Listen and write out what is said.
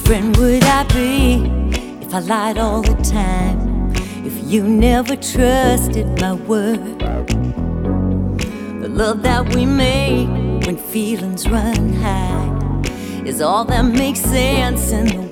friend would I be if I lied all the time? If you never trusted my word? The love that we make when feelings run high is all that makes sense in the